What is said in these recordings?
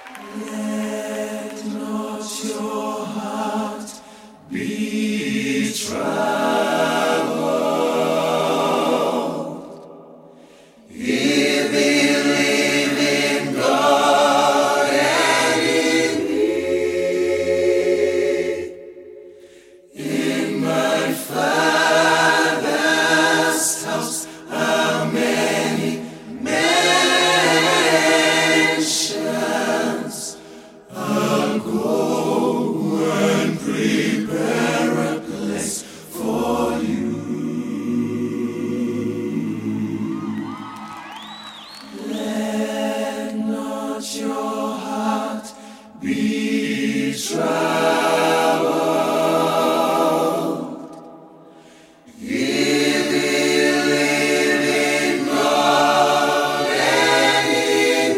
Let not your heart be troubled. Ye believe in God and in me. In my Father's house are many mansions. I'll go and prepare a place for you. Let not your heart be troubled. Ye believe in God and in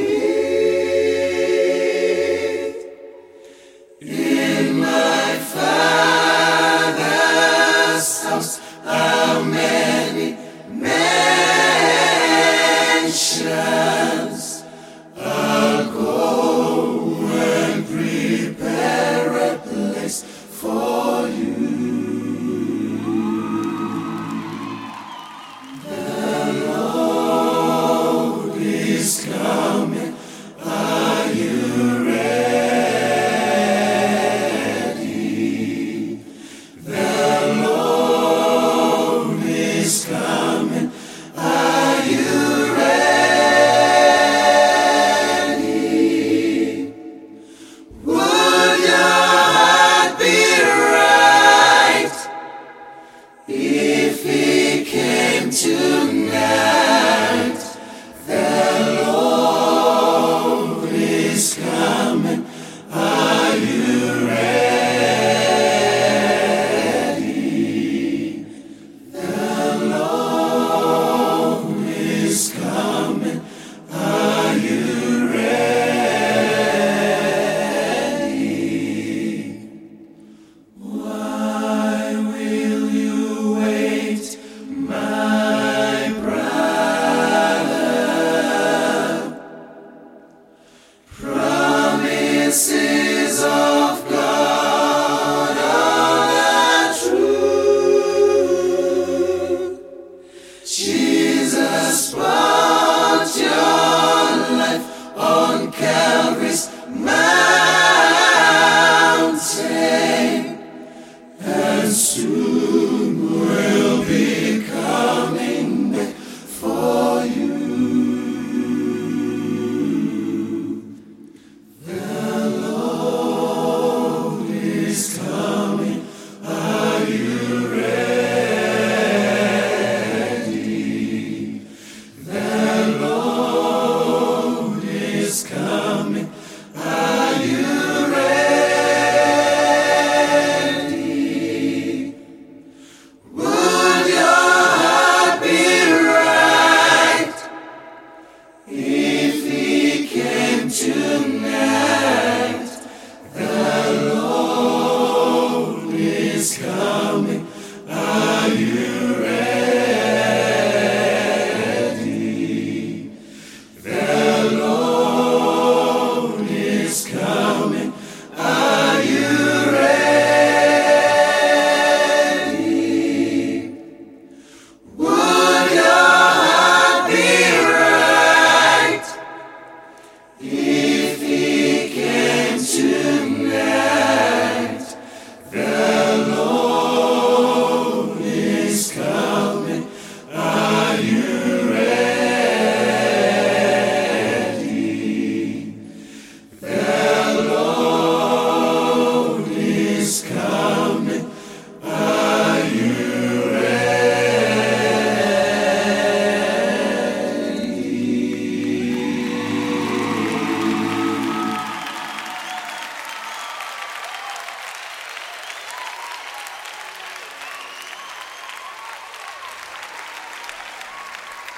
me. In my Father's house are many mansions. I'll go and prepare a place for you. The Lord is coming. Are you ready? The Lord is coming. Are you ready? Would your heart be right if He came tonight? The Lord is coming. Are you ready? The Lord is coming. Are you ready? Why will you wait, my brother? Promises of God are true. Jesus bought your life on Calvary's mountain, and soon will be coming back for you. The Lord is coming. Are you ready? The Lord is coming.